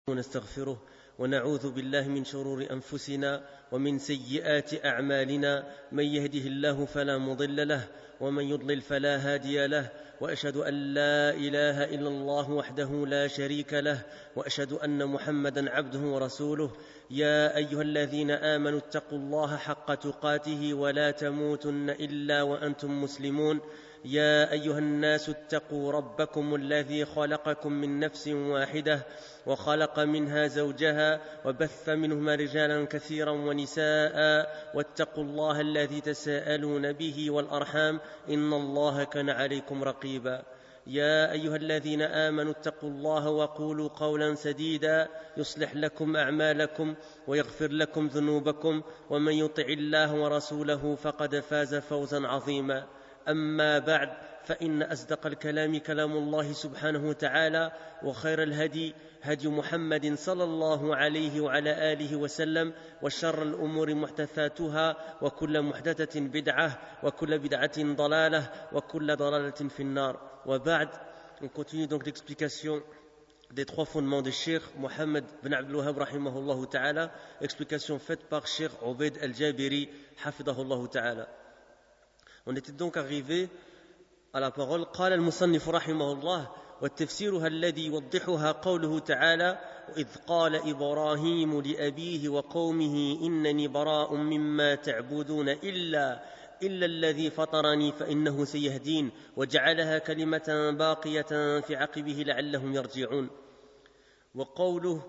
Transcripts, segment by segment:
ونستغفره ونعوذ بالله من شرور أنفسنا ومن سيئات أعمالنا من يهده الله فلا مضل له ومن يضلل فلا هادي له وأشهد أن لا إله إلا الله وحده لا شريك له وأشهد أن محمدًا عبده ورسوله يا أيها الذين آمنوا اتقوا الله حق تقاته ولا تموتن إلا وأنتم مسلمون يا أيها الناس اتقوا ربكم الذي خلقكم من نفس واحدة وخلق منها زوجها وبث منهما رجالا كثيرا ونساء واتقوا الله الذي تساءلون به والأرحام إن الله كان عليكم رقيبا يا أيها الذين آمنوا اتقوا الله وقولوا قولا سديدا يصلح لكم أعمالكم ويغفر لكم ذنوبكم ومن يطع الله ورسوله فقد فاز فوزا عظيما أما بعد فإن أصدق الكلام كلام الله سبحانه وتعالى وخير الهدي هدي محمد صلى الله عليه وعلى آله وسلم وشر الأمور محدثاتها وكل محدثة بدعة وكل بدعة ضلالة وكل ضلالة في النار وبعد. On continue donc l'explication des trois fondements de Cheikh Mohammed bin Abdul Wahhab rahimahullah ta'ala, explication faite par Cheikh Ubaid al-Jabiri hafidahullah ta'ala. On était donc arrivé à la parole قال المصنف رحمه الله والتفسيرها الذي يوضحها قوله تعالى وإذ قال إبراهيم لأبيه وقومه إنني براء مما تعبدون إلا الذي فطرني فإنه سيهدين وجعلها كلمة باقية في عقبه لعلهم يرجعون. وقوله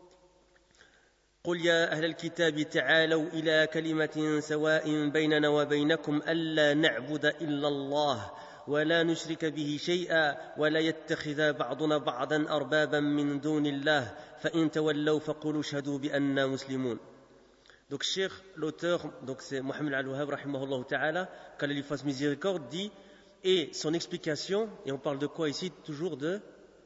قل يا أهل الكتاب تعالوا إلى كلمة سواء بيننا وبينكم ألا نعبد إلا الله ولا نشرك به شيئا ولا يتخذ بعضنا بعضا أربابا من دون الله فإن تولوا فقولوا اشهدوا بأننا مسلمون. Donc Cheikh, l'auteur, donc c'est Mohammed al-Wahhab rahimahullah ta'ala, qu'Allah lui fasse miséricorde, dit, et son explication, et on parle de quoi ici? Toujours de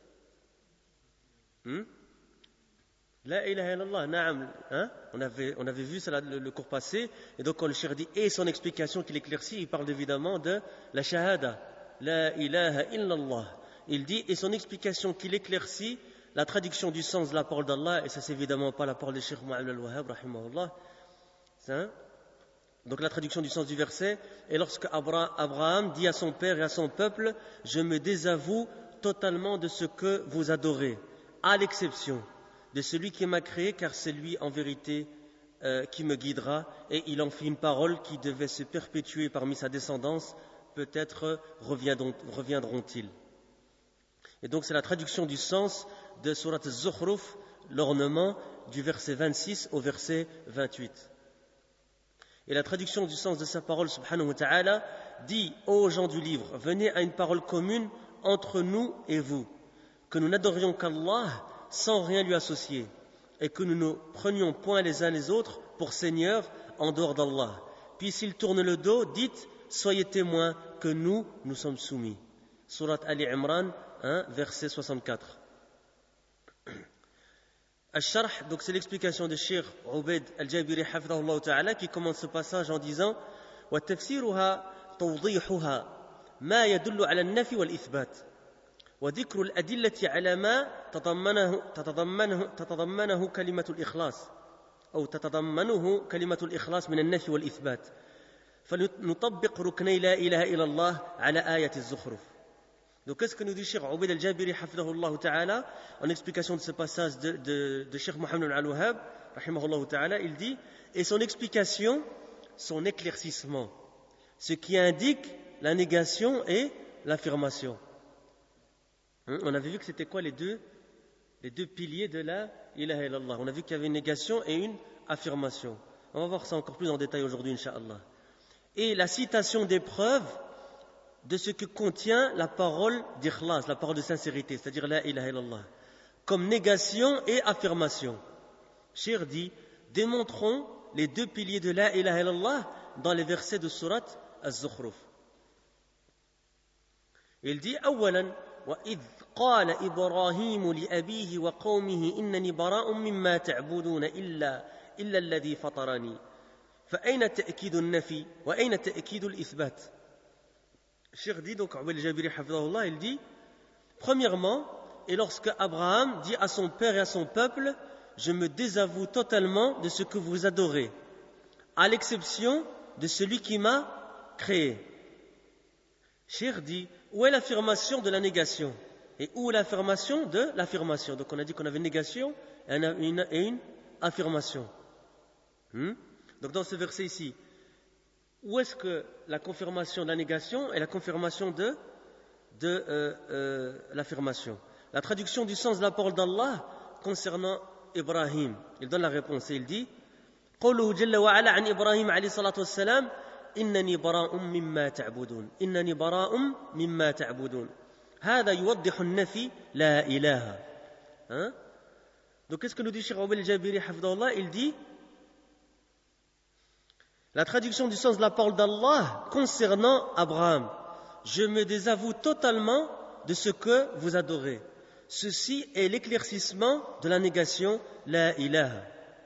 La ilaha illallah, na'am, hein? On avait vu ça le cours passé, et donc quand le cheikh dit et son explication qu'il éclaircit, il parle évidemment de la shahada, la ilaha illallah. Il dit et son explication qu'il éclaircit, la traduction du sens de la parole d'Allah, et ça c'est évidemment pas la parole du cheikh Mohammed al-Wahhab rahimahullah, hein? Donc la traduction du sens du verset, et lorsque Abraham dit à son père et à son peuple, je me désavoue totalement de ce que vous adorez, à l'exception de celui qui m'a créé, car c'est lui en vérité qui me guidera, et il en fit une parole qui devait se perpétuer parmi sa descendance, peut-être reviendront-ils. Et donc c'est la traduction du sens de Surat Az-Zukhruf, l'ornement du verset 26 au verset 28. Et la traduction du sens de sa parole, subhanahu wa ta'ala, dit ô gens du livre, venez à une parole commune entre nous et vous, que nous n'adorions qu'Allah sans rien lui associer, et que nous ne prenions point les uns les autres pour seigneurs en dehors d'Allah. Puis s'ils tournent le dos, dites, soyez témoins que nous sommes soumis. Surat Ali Imran, 1, verset 64. Al-Sharh, donc c'est l'explication de Cheikh Ubaid al-Jabiri hafidahullah ta'ala, qui commence ce passage en disant wa tafsiruha tawdihuha ma yadullu ala al-nafi wal-ithbat وذكر الأدلة على ما تتضمنه كلمة الإخلاص أو تتضمنه كلمة الإخلاص من النفي والإثبات فنطبق ركني لا إله إلا الله على آية الزخرف. Donc qu'est-ce que nous dit Cheikh Ubaid al-Jabiri hafidahullah ta'ala en explication de ce passage de Cheikh Mohammed al-Wahhab rahimahullah ta'ala? Il dit et son explication, son éclaircissement, ce qui indique la négation et l'affirmation. On avait vu que c'était quoi les deux piliers de la ilaha illallah. On a vu qu'il y avait une négation et une affirmation. On va voir ça encore plus en détail aujourd'hui, incha'Allah. Et la citation des preuves de ce que contient la parole d'ikhlas, la parole de sincérité, c'est-à-dire la ilaha illallah, comme négation et affirmation. Cheikh dit, démontrons les deux piliers de la ilaha illallah dans les versets de surat Az-Zukhruf. Il dit, أولاً وإذ قال إبراهيم لأبيه وقومه إنني براء مما تعبدون إلا الذي فطرني فأين تأكيد النفي وأين تأكيد الإثبات. Cheikh dit, donc Ubaid al-Jabiri hafidahullah, il dit premièrement et lorsque Abraham dit à son père et à son peuple, je me désavoue totalement de ce que vous adorez, à l'exception de celui qui m'a créé. Cheikh dit, où est l'affirmation de la négation et où est l'affirmation de l'affirmation? Donc on a dit qu'on avait une négation et une affirmation. Donc dans ce verset ici, où est-ce que la confirmation de la négation et la confirmation de l'affirmation? La traduction du sens de la parole d'Allah concernant Ibrahim, il donne la réponse et il dit قوله جل وعلا عن إبراهيم عليه الصلاة والسلام إنني براء مما تعبدون إنني براء مما تعبدون هذا يوضح النفي لا إله. Donc qu'est-ce que nous dit Cheikh Awel Jabiri Hafidahullah? Il dit la traduction du sens de la parole d'Allah concernant Abraham, je me désavoue totalement de ce que vous adorez. Ceci est l'éclaircissement de la négation la ilaha.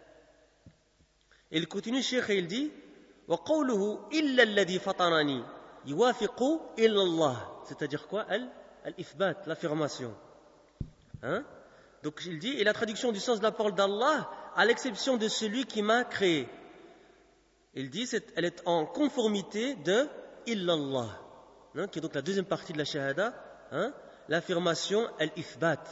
Et il continue, Cheikh, et il dit وَقَوْلُهُ إِلَّا الَّذِي فَطَرَنِي يُوَافِقُ إِلَّا اللَّهِ. C'est-à-dire quoi? Al-Ithbat, l'affirmation. Donc il dit, et la traduction du sens de la parole d'Allah, à l'exception de celui qui m'a créé. Il dit, elle est en conformité de illallah, qui est donc la deuxième partie de la shahada, l'affirmation al-ithbat.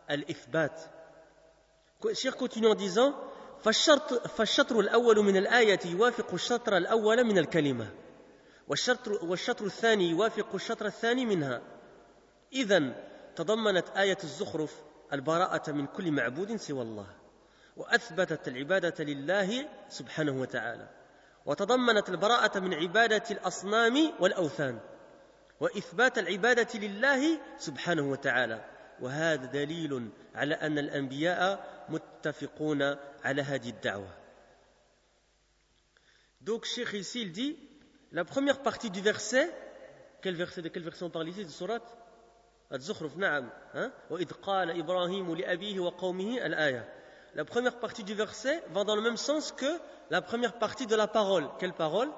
Cheikh continue en disant فالشطر الأول من الآية يوافق الشطر الأول من الكلمة والشطر الثاني يوافق الشطر الثاني منها. إذن تضمنت آية الزخرف البراءة من كل معبود سوى الله وأثبتت العبادة لله سبحانه وتعالى وتضمنت البراءة من عبادة الأصنام والأوثان وإثبات العبادة لله سبحانه وتعالى وهذا دليل على أن الأنبياء متفقون على هذه الدعوة. Donc Cheikh ici il dit la première partie du verset, de quel verset on parle ici? De sourate Az-Zukhruf, na'am, وإذ قال إبراهيم لأبيه وقومه الآية. La première partie du verset va dans le même sens que la première partie de la parole. Quelle parole?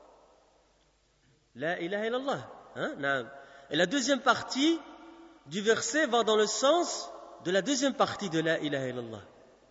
La ilaha illallah. Na'am. Et la deuxième partie du verset va dans le sens de la deuxième partie de la ilaha illallah.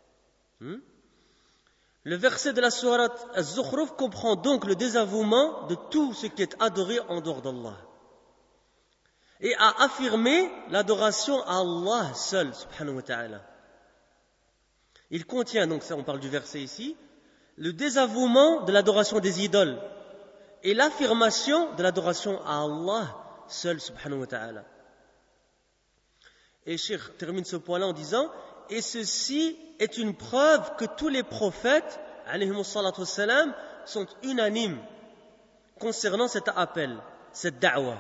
Le verset de la sourate Az-Zukhruf comprend donc le désavouement de tout ce qui est adoré en dehors d'Allah et a affirmé l'adoration à Allah seul, subhanahu wa ta'ala. Il contient, donc ça on parle du verset ici, le désavouement de l'adoration des idoles et l'affirmation de l'adoration à Allah seul, subhanahu wa ta'ala. Et Cheikh termine ce point-là en disant, et ceci est une preuve que tous les prophètes, alayhimu salatu wassalam, sont unanimes concernant cet appel, cette da'wa.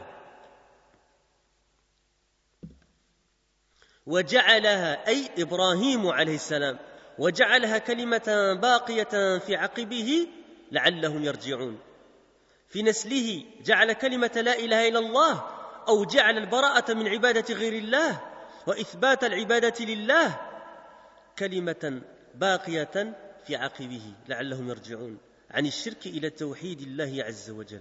وجعلها أي إبراهيم عليه السلام وجعلها كلمة باقية في عقبه لعلهم يرجعون. في نسله جعل كلمة لا إله إلا الله أو جعل البراءة من عبادة غير الله وإثبات العبادة لله كلمة باقية في عقبه لعلهم يرجعون عن الشرك إلى توحيد الله عز وجل.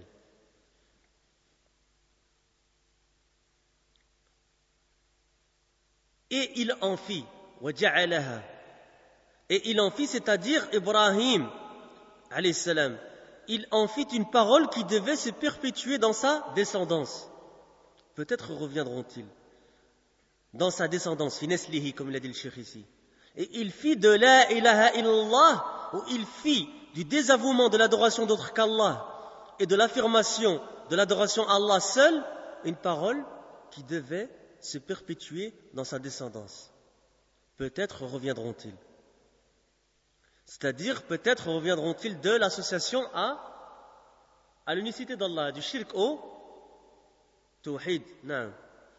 Et il en fit, وجعلها, et il en fit, c'est-à-dire Ibrahim, alayhi salam, il en fit une parole qui devait se perpétuer dans sa descendance. Peut-être reviendront-ils dans sa descendance, fi neslihi, comme il a dit le cheikh ici. Et il fit de la ilaha illallah, ou il fit du désavouement de l'adoration d'autre qu'Allah et de l'affirmation de l'adoration à Allah seul, une parole qui devait se perpétuer dans sa descendance. Peut-être reviendront-ils. C'est-à-dire, peut-être reviendront-ils de l'association à l'unicité d'Allah, du shirk au tawhid. Non.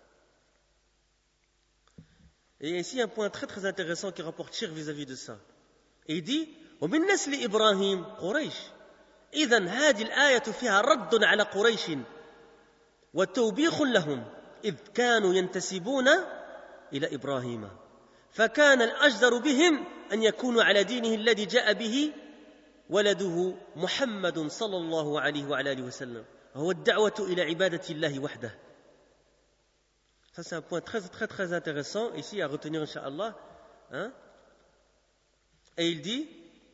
Et ici, un point très très intéressant qui rapporte shirk vis-à-vis de ça. Et il dit, ومن نسل إبراهيم قريش. إذن هذه الآية فيها رد على قريش وتوبيخ لهم إذ كانوا ينتسبون إلى إبراهيم فكان الأجدر بهم أن يكونوا على دينه الذي جاء به ولده محمد صلى الله عليه وعلى آله وسلم هو الدعوة إلى عبادة الله وحده. Ça, c'est un point très, très, très intéressant ici à retenir, Inch'Allah. Hein? Et il dit,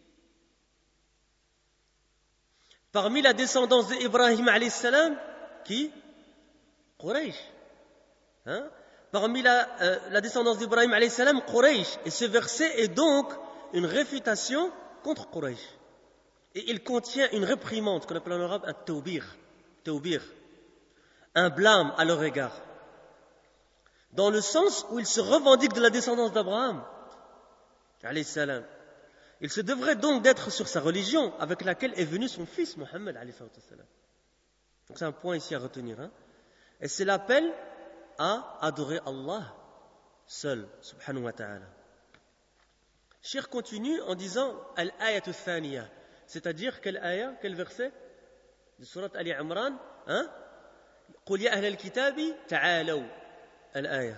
parmi la descendance d'Ibrahim alayhi salam, qui? Quraysh. Hein? Parmi la descendance d'Ibrahim alayhi salam, Quraysh. Et ce verset est donc une réfutation contre Quraysh. Et il contient une réprimande qu'on appelle en arabe un tawbir, un blâme à leur égard. Dans le sens où ils se revendiquent de la descendance d'Abraham alayhi salam. Il se devrait donc d'être sur sa religion avec laquelle est venu son fils Mohammed alayhi salam. Donc c'est un point ici à retenir. Hein? Et c'est l'appel à adorer Allah seul, subhanahu wa ta'ala. Cheikh continue en disant Al-ayat al-thaniya, c'est-à-dire quel ayat, quel verset de surat Ali Imran, hein? قل يا أهل الكتاب تعالوا الآية.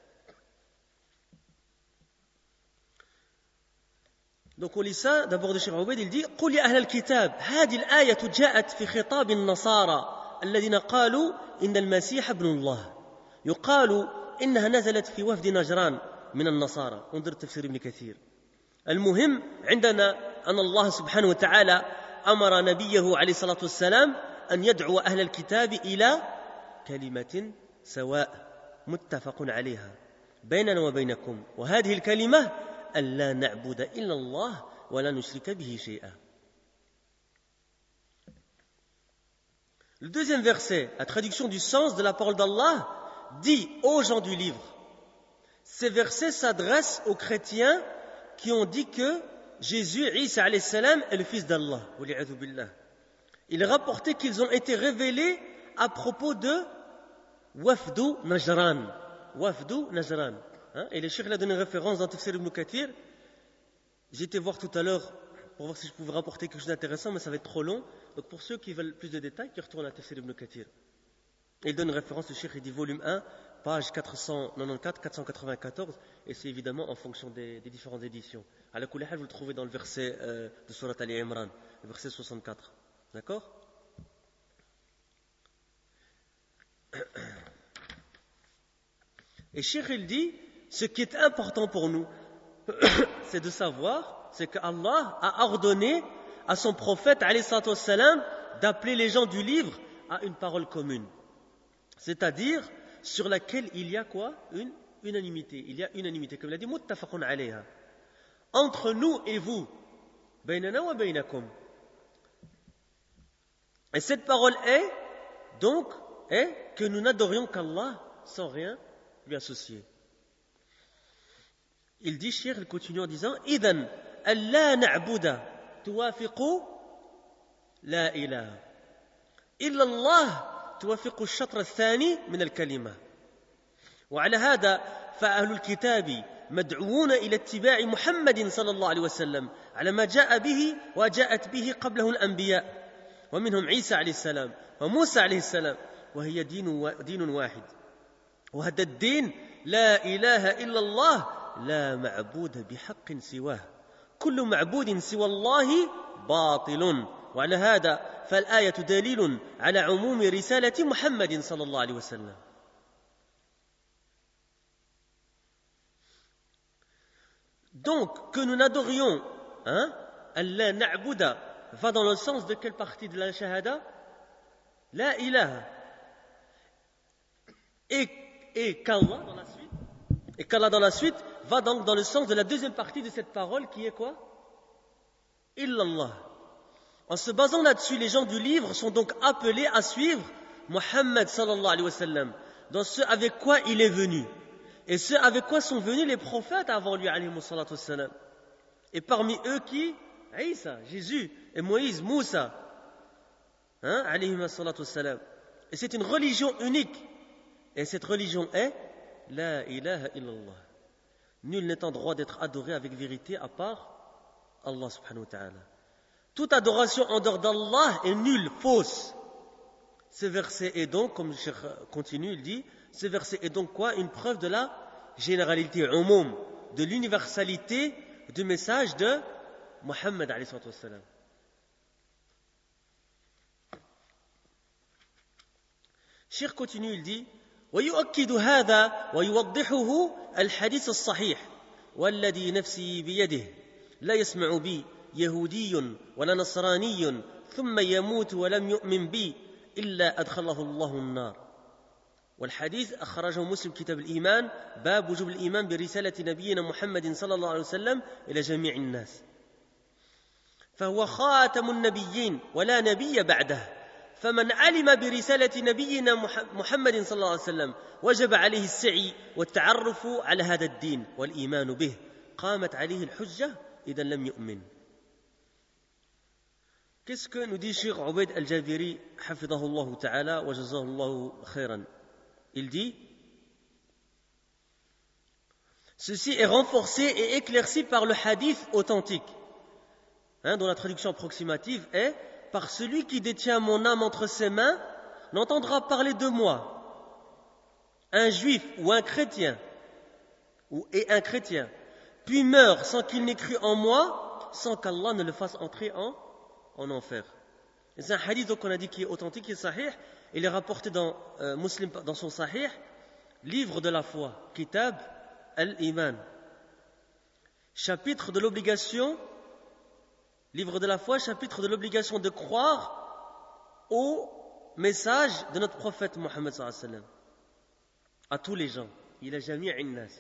Donc on lit ça, d'abord de Cheikh Obeid, il dit قل يا أهل الكتاب هذه الآية جاءت في خطاب النصارى الذين قالوا إن المسيح ابن الله يقال إنها نزلت في وفد نجران من النصارى. انظر تفسير ابن كثير. المهم عندنا أن الله سبحانه وتعالى أمر نبيه عليه الصلاة والسلام أن يدعو أهل الكتاب إلى كلمة سواء متفق عليها بيننا وبينكم وهذه الكلمة أن لا نعبد إلا الله ولا نشرك به شيئا. Le deuxième verset, la traduction du sens de la parole d'Allah, dit aux gens du livre. Ces versets s'adressent aux chrétiens qui ont dit que Jésus, Isa alayhi salam, est le fils d'Allah. Il est rapporté qu'ils ont été révélés à propos de Wafdu Najran. Wafdu Najran. Hein? Et le cheikh a donné une référence dans Tafsir ibn Kathir. J'ai été voir tout à l'heure pour voir si je pouvais rapporter quelque chose d'intéressant, mais ça va être trop long. Donc pour ceux qui veulent plus de détails, qui retournent à Tafsir ibn Kathir. Et il donne une référence, le cheikh, il dit volume 1, page 494, et c'est évidemment en fonction des différentes éditions. À la Kulahal, vous le trouvez dans le verset de Surat Ali Imran, le verset 64. D'accord? Et Cheikh, il dit, ce qui est important pour nous, c'est de savoir, c'est que Allah a ordonné à son prophète, alayhi salatu wassalam, d'appeler les gens du livre à une parole commune. C'est-à-dire, sur laquelle il y a quoi? Une unanimité. Il y a unanimité, comme il a dit, muttafaqun alayha. Entre nous et vous, baynana wa baynakum. Et cette parole est, donc, que nous n'adorions qu'Allah sans rien lui associer. Il dit, Cheikh, il continue en disant, إذن ألا نعبد توافق لا إله إلا الله توافق الشطر الثاني من الكلمة. وعلى هذا فأهل الكتاب مدعوون إلى اتباع محمد صلى الله عليه وسلم على ما جاء به وجاءت به قبله الأنبياء ومنهم عيسى عليه السلام وموسى عليه السلام وهي دين واحد وهذا الدين لا إله إلا الله لا معبود بحق سواه كل معبود سوى الله باطل. وعلى هذا فالآية دليل على عموم رسالة محمد صلى الله عليه وسلم. Donc, que nous n'adorions, Allah na'buda, va dans le sens de quelle partie de la shahada? La ilaha. Et qu'Allah dans la suite va donc dans le sens de la deuxième partie de cette parole qui est quoi? Illallah. En se basant là-dessus, les gens du livre sont donc appelés à suivre Muhammad sallallahu alayhi wa sallam dans ce avec quoi il est venu et ce avec quoi sont venus les prophètes avant lui alayhi salatu wassalam. Et parmi eux qui? Isa, Jésus et Moïse, Moussa alayhi salatu wassalam. Et c'est une religion unique. Et cette religion est La ilaha illallah. Nul n'est en droit d'être adoré avec vérité à part Allah subhanahu wa ta'ala. Toute adoration en dehors d'Allah est nulle, fausse. Ce verset est donc, comme le cheikh continue, il dit, ce verset est donc quoi? Une preuve de la généralité, umum, de l'universalité du message de Muhammad alayhi salatu wassalam. Cheikh continue, il dit, ويؤكد هذا ويوضحه الحديث الصحيح والذي نفسي بيده لا يسمع بي يهودي ولا نصراني ثم يموت ولم يؤمن بي إلا أدخله الله النار. والحديث أخرجه مسلم كتاب الإيمان باب وجوب الإيمان برسالة نبينا محمد صلى الله عليه وسلم إلى جميع الناس، فهو خاتم النبيين ولا نبي بعده، فمن علم برسالة نبينا محمد صلى الله عليه وسلم وجب عليه السعي والتعرف على هذا الدين والإيمان به، قامت عليه الحجة إذا لم يؤمن. Qu'est-ce que nous dit Cheikh Ubayd al-Jabiri hafidahullah ta'ala wa jazahullahu khairan? Il dit: ceci est renforcé et éclairci par le hadith authentique, dont la traduction approximative est: par celui qui détient mon âme entre ses mains n'entendra parler de moi un juif ou un chrétien et un chrétien, puis meurt sans qu'il n'ait cru en moi, sans qu'Allah ne le fasse entrer en enfer. Et c'est un hadith donc on a dit qui est authentique, qui est sahih. Il est rapporté dans Muslim, dans son sahih, livre de la foi, Kitab al-Iman, chapitre de l'obligation, livre de la foi, chapitre de l'obligation de croire au message de notre prophète Mohammed sallallahu alayhi wa sallam à tous les gens. Il a jami' an-nas.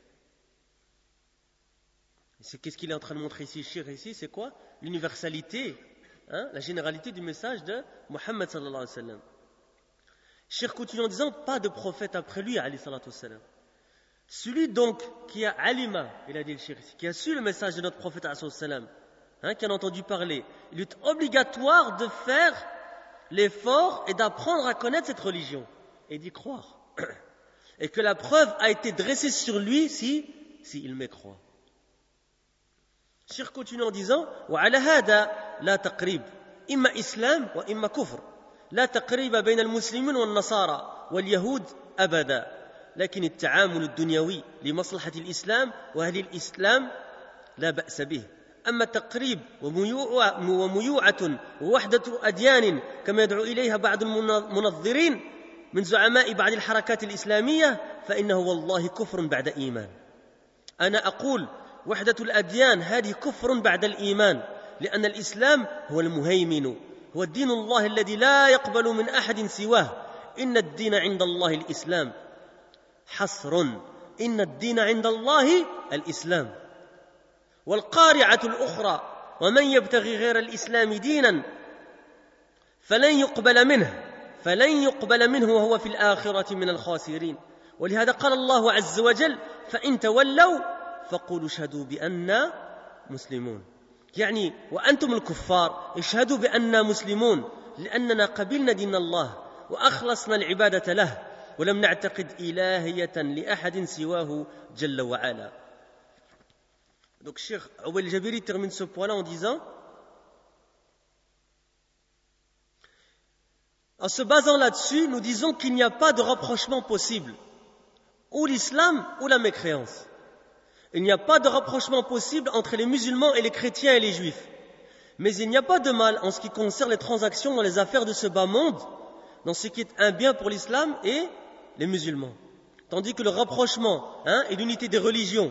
Qu'est-ce qu'il est en train de montrer ici, Cheikh, ici, c'est quoi? L'universalité, la généralité du message de Mohammed sallallahu alayhi wa sallam. Cheikh continue en disant: pas de prophète après lui, alayhi salatu wassalam. Celui donc qui a alima, il a dit le Cheikh ici, qui a su le message de notre prophète alayhi salatu wassalam, qui en a entendu parler, il est obligatoire de faire l'effort et d'apprendre à connaître cette religion et d'y croire. Et que la preuve a été dressée sur lui s'il mécroit. Cheikh continue en disant: وعلى هذا لا تقريب إما إسلام وإما كفر لا تقريب بين المسلمين والنصارى واليهود أبدا لكن التعامل الدنيوي لمصلحة الإسلام وأهل الإسلام لا بأس به. أما التقريب وميوعة ووحدة أديان كما يدعو إليها بعض المنظرين من زعماء بعض الحركات الإسلامية فإنه والله كفر بعد إيمان. أنا أقول وحدة الأديان هذه كفر بعد الإيمان، لأن الإسلام هو المهيمن، هو الدين الله الذي لا يقبل من أحد سواه. إن الدين عند الله الإسلام. حصر. إن الدين عند الله الإسلام. والقارعة الأخرى: ومن يبتغي غير الإسلام دينا فلن يقبل منه وهو في الآخرة من الخاسرين. ولهذا قال الله عز وجل: فإن تولوا فقولوا اشهدوا بأننا مسلمون. يعني وأنتم الكفار اشهدوا بأننا مسلمون، لأننا قبلنا دين الله وأخلصنا العبادة له ولم نعتقد إلهية لأحد سواه جل وعلا. Donc Cheikh Ubayd al-Jabiri termine ce point-là en disant: en se basant là-dessus, nous disons qu'il n'y a pas de rapprochement possible, ou l'islam ou la mécréance. Il n'y a pas de rapprochement possible entre les musulmans et les chrétiens et les juifs. Mais il n'y a pas de mal en ce qui concerne les transactions dans les affaires de ce bas monde, dans ce qui est un bien pour l'islam et les musulmans. Tandis que le rapprochement et l'unité des religions,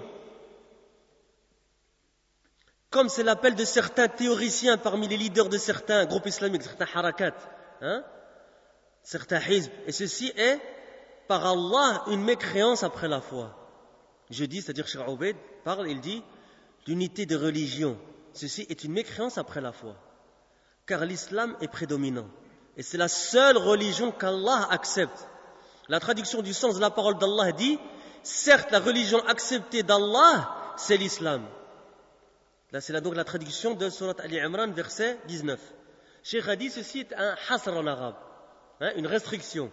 comme c'est l'appel de certains théoriciens parmi les leaders de certains groupes islamiques, certains harakat, certains hizb, et ceci est par Allah une mécréance après la foi. Je dis, c'est-à-dire Cheikh Ubayd parle, il dit l'unité des religions, ceci est une mécréance après la foi, car l'islam est prédominant et c'est la seule religion qu'Allah accepte. La traduction du sens de la parole d'Allah dit: certes, la religion acceptée d'Allah, c'est l'islam. Là, c'est donc la traduction de Surat Ali Imran, verset 19. Cheikh a dit ceci est un hasr en arabe, une restriction.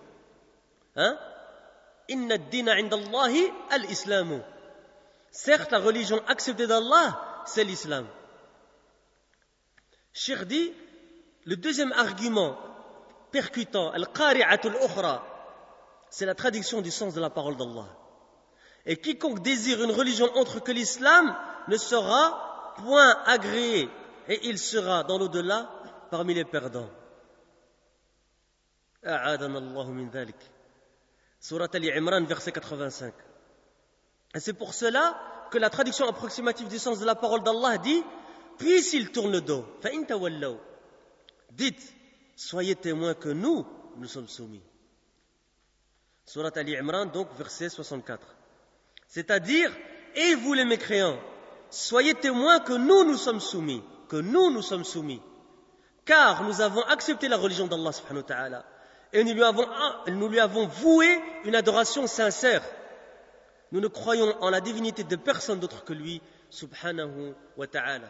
Inna ad-dina 'inda Allahi al-islamu. Certes, la religion acceptée d'Allah, c'est l'islam. Cheikh dit, le deuxième argument percutant, al-qari'atu al-ukhra, c'est la traduction du sens de la parole d'Allah. Et quiconque désire une religion autre que l'islam ne sera point agréé et il sera dans l'au-delà parmi les perdants. A'adana Allahu min dhalik. Surat Al-Imran, verset 85. Et c'est pour cela que la traduction approximative du sens de la parole d'Allah dit « Puis s'ils tournent le dos, فَإِن تَوَلَّوْا » dites, soyez témoins que nous sommes soumis. Surat Al-Imran, donc, verset 64. C'est-à-dire, et vous les mécréants, soyez témoins que nous sommes soumis, car nous avons accepté la religion d'Allah subhanahu wa ta'ala, et nous lui avons voué une adoration sincère. Nous ne croyons en la divinité de personne d'autre que lui, subhanahu wa ta'ala.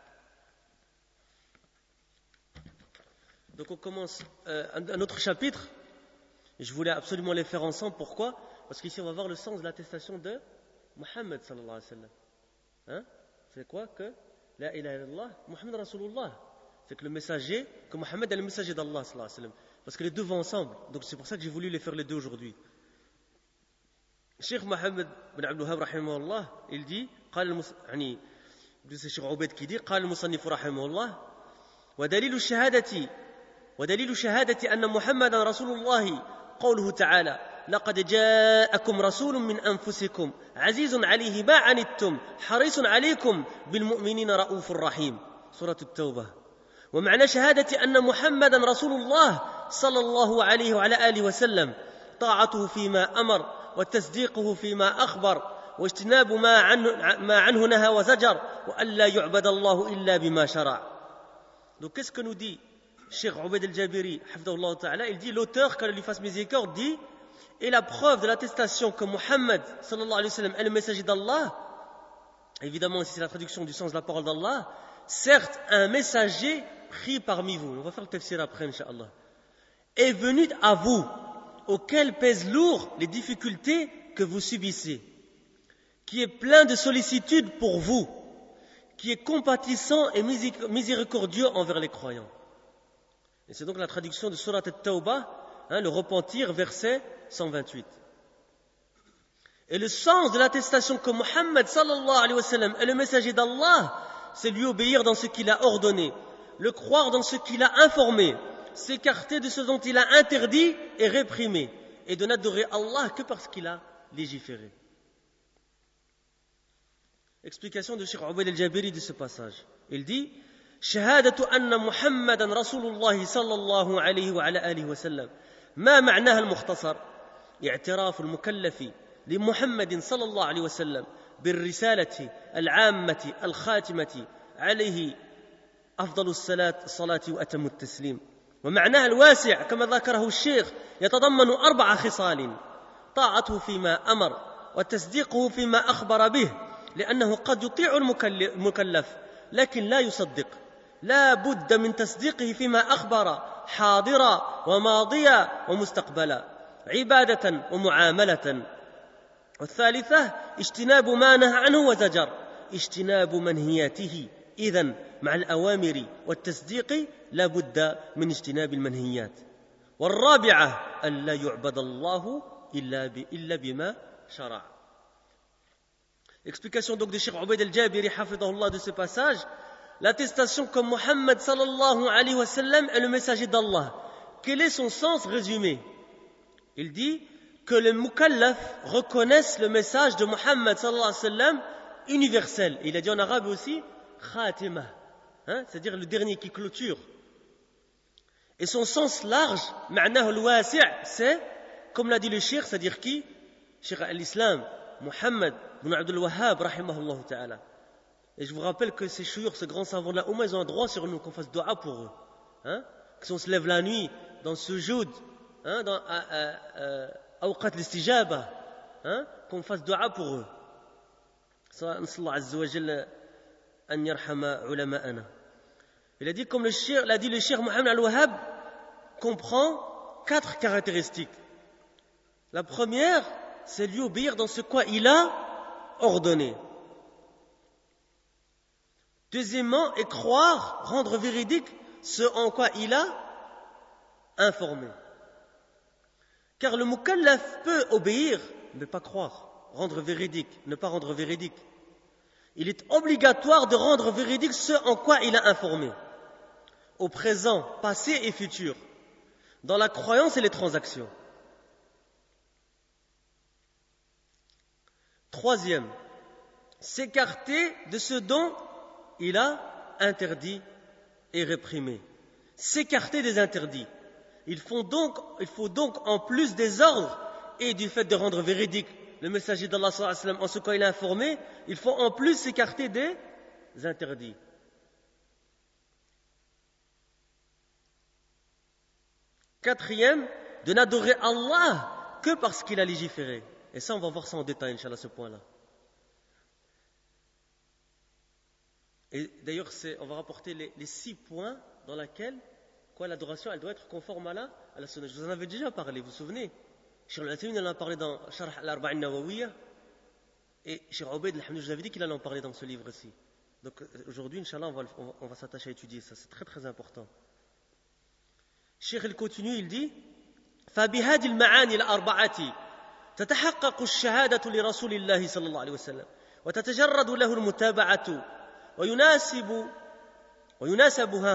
Donc on commence un autre chapitre. Je voulais absolument les faire ensemble. Pourquoi? Parce qu'ici on va voir le sens de l'attestation de Muhammad sallallahu alayhi wa sallam. Hein? C'est quoi? Que la ilaha illallah, Muhammad Rasulullah. C'est que le messager, que Muhammad est le messager d'Allah sallallahu alayhi wa sallam. Parce que les deux vont ensemble. Donc c'est pour ça que j'ai voulu les faire les deux aujourd'hui. Cheikh Mohammed bin Abdul Wahhab rahimahullah, il dit, c'est Cheikh Ubayd qui dit, قال المصنف رحمه الله ودليل شهادة أن محمدا رسول الله قوله تعالى لقد جاءكم رسول من أنفسكم عزيز عليه ما عنتم حريص عليكم بالمؤمنين رؤوف رحيم سورة التوبة. ومعنى شهادة أن محمدا رسول الله صلى الله عليه وعلى آله وسلم طاعته فيما أمر وتصديقه فيما أخبر واجتناب ما عنه نهى وزجر وألا يعبد الله إلا بما شرع. Donc qu'est-ce que nous dit Cheikh Ubayd al-Jabiri, hafidahullah ta'ala? Il dit, l'auteur, qu'Allah lui fasse miséricorde, dit, et la preuve de l'attestation que Muhammad sallallahu alayhi wa sallam est le messager d'Allah, évidemment ici c'est la traduction du sens de la parole d'Allah, certes un messager pris parmi vous, on va faire le tafsir après incha'Allah, est venu à vous, auquel pèsent lourd les difficultés que vous subissez, qui est plein de sollicitude pour vous, qui est compatissant et miséricordieux envers les croyants. Et c'est donc la traduction de Surat At-Tawbah, le repentir, verset 128. Et le sens de l'attestation que Muhammad sallallahu alayhi wa sallam est le messager d'Allah, c'est lui obéir dans ce qu'il a ordonné, le croire dans ce qu'il a informé, s'écarter de ce dont il a interdit et réprimé, et de n'adorer Allah que parce qu'il a légiféré. Explication de Cheikh Ubayd al-Jabiri de ce passage. Il dit شهادة أن محمدا رسول الله صلى الله عليه وعلى آله وسلم ما معناها المختصر اعتراف المكلف لمحمد صلى الله عليه وسلم بالرسالة العامة الخاتمة عليه أفضل الصلاة وأتم التسليم. ومعناها الواسع كما ذكره الشيخ يتضمن 4 خصال: طاعته فيما أمر وتصديقه فيما أخبر به لأنه قد يطيع المكلف لكن لا يصدق، لا بد من تصديقه فيما أخبر حاضرا وماضيا ومستقبلا عبادة ومعاملة. والثالثة اجتناب ما نهى عنه وزجر، اجتناب منهياته، إذن مع الأوامر والتصديق لا بد من اجتناب المنهيات. والرابعة ألا يعبد الله إلا بما شرع. Explication donc de Cheikh Ubayd al-Jabiri hafidahullah de ce passage. L'attestation que Muhammad sallallahu alayhi wa sallam est le messager d'Allah. Quel est son sens résumé? Il dit que les mukallaf reconnaissent le message de Muhammad sallallahu alayhi wa sallam universel. Et il a dit en arabe aussi khatima, c'est-à-dire le dernier qui clôture. Et son sens large, ma'nahu al-wasi', c'est, comme l'a dit le cheikh, c'est-à-dire qui? Cheikh al-Islam Muhammad bin Abdul Wahhab rahimahullah ta'ala. Et je vous rappelle que ces chouyours, ces grands savants de la Oumma, ils ont un droit sur nous qu'on fasse dua pour eux. Que si on se lève la nuit dans ce sujoud, dans awqat l'istijaba, qu'on fasse dua pour eux. Sallallahu azza wa jalla an yarhama ulama'ana. Il a dit, comme l'a dit le cheikh Muhammad al-Wahhab, comprend 4 caractéristiques. La première, c'est lui obéir dans ce quoi il a ordonné. Deuxièmement, et croire, rendre véridique ce en quoi il a informé. Car le mukallaf peut obéir, mais pas croire, rendre véridique, ne pas rendre véridique. Il est obligatoire de rendre véridique ce en quoi il a informé, au présent, passé et futur, dans la croyance et les transactions. Troisième, s'écarter de ce dont il a interdit et réprimé. S'écarter des interdits. Il faut donc, en plus des ordres et du fait de rendre véridique le messager d'Allah sallallahu alayhi wa sallam en ce qu'il a informé, il faut en plus s'écarter des interdits. Quatrième, de n'adorer Allah que parce qu'il a légiféré. Et ça, on va voir ça en détail, Inch'Allah, ce point-là. Et d'ailleurs, on va rapporter les 6 points dans lesquels l'adoration, elle doit être conforme à la sunna. Je vous en avais déjà parlé, vous vous souvenez? Cheikh Al-Uthaymin en a parlé dans Sharh al-Arba'in Nawawiyya. Et Cheikh Ubayd, je vous avais dit qu'il allait en parler dans ce livre-ci. Donc aujourd'hui, Inch'Allah, on va s'attacher à étudier ça. C'est très très important. Cheikh il continue, il dit فبهذه المعاني الأربعة تتحقق الشهادة لرسول الله صلى الله عليه وسلم وتتجرد له المتابعة ويناسبها